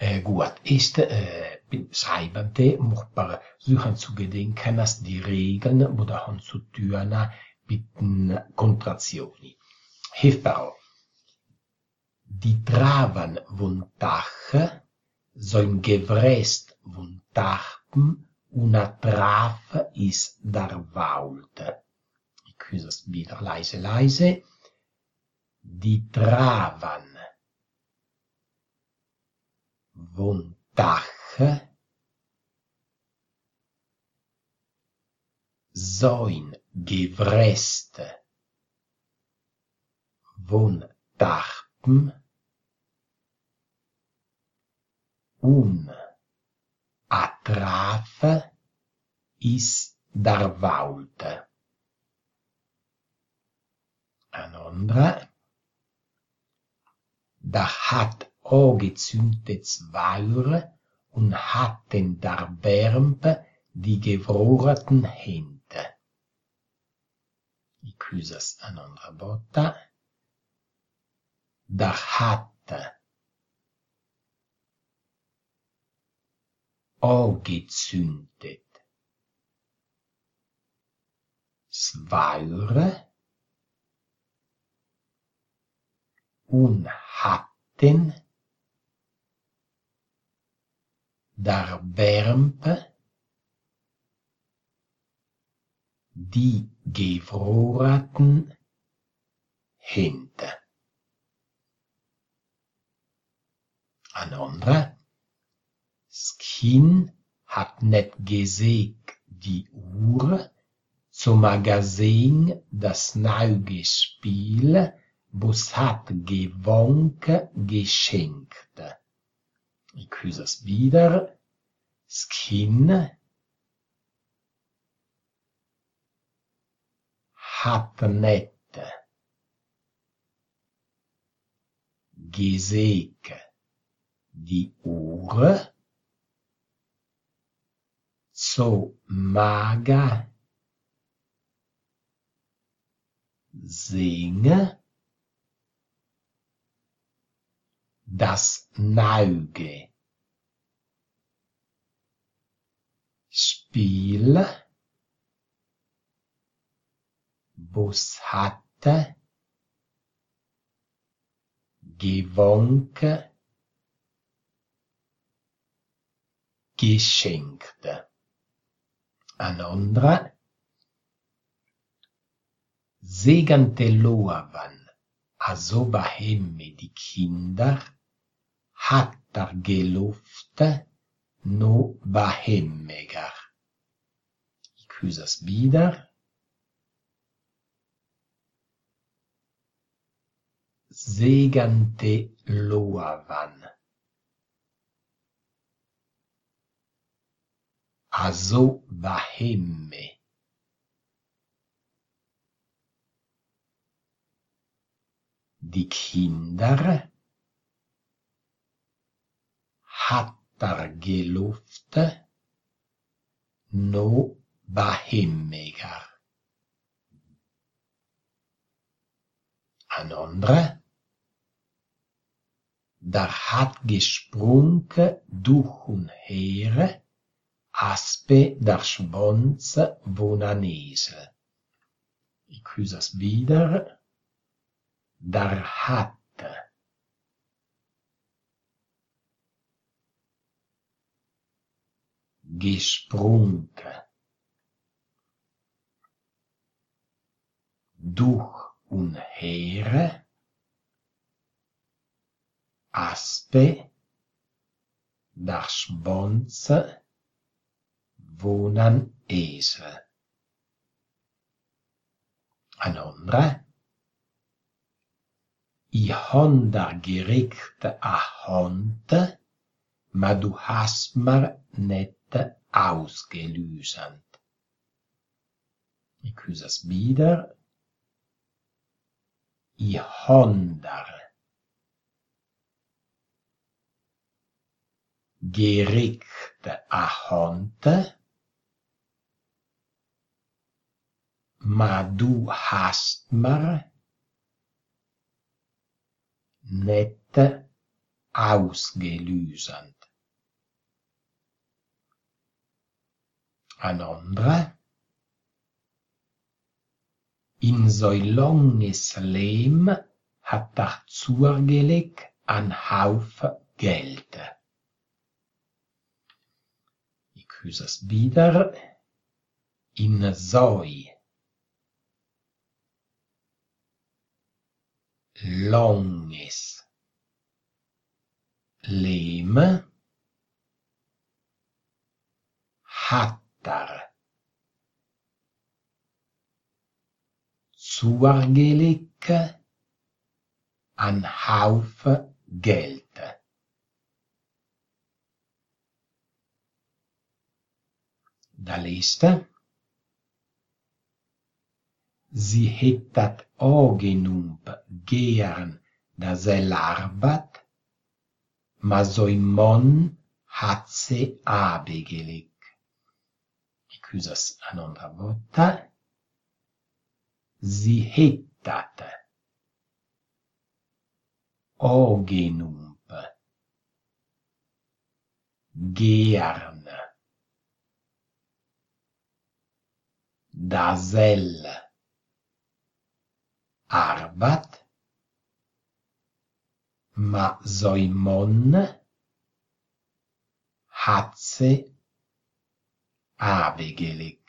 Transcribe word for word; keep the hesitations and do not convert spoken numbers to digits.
Äh, gut, ist, äh, schreibende muss man suchen zu gedenken, dass die Regeln, wo da haben zu tun, mit den Kontrazioni. Hilft però. Die Travan von Tach sollen gevrest von Tachpen una Traf is dar Vault. Ich küsse es wieder leise, leise. Die Travan von Tach sollen gevrest von Tachpen un a Traf is dar Vault. Ein anderer. Da hat angezündet Zweier und hatten der Bermp die gefrorenen Hände. Ich küsse es ein anderer Botta. Da hat angezündet Zweier und hatten der Bermp die gefrorenen Hände. Ein anderer. Skin hat net gesagt die Uhr zum Magazin das neue Spiel, was hat gewonk geschenkt. Ich küsse es wieder. Skin hat net gesagt die Uhr so maga singe das neue Spiel, was hatte gewonk geschenkt. Ein anderer. Segante loavan a so bahemme die Kinder, hat er geluft no bahemmeger. Ich küsse es wieder. Segante loavan a so bahemme die Kinder, hat er geluft no bahemmeger. Ein anderer. Der hat gesprungen durch und her, aspe der Schwanz von ein Esel. Ich küsse es wieder. Der hat gesprungen durch und her, aspe der Schwanz von ein Esel. Ein anderer. I han der gerekt a Hand, ma du hast mir net ausgelösend. Ich küsse es wieder. I han der gerekt a Hand, ma du hast mir net ausgelüsend. Ein anderer. In soi longes Leben hat er zugelegt ein Haufen Geld. Ich küsse es wieder. In soi longes Leben hat er zugelegt ein Haufen Geld. Da leste. Sie hättet angenommen gern dasselbe Arbeit, ma soi Mann hat sie abgelegt. Ich küsse es an anderer Worte. Sie hättet angenommen gern dasselbe Arbeit, ma soi Mann hat sie abgelegt.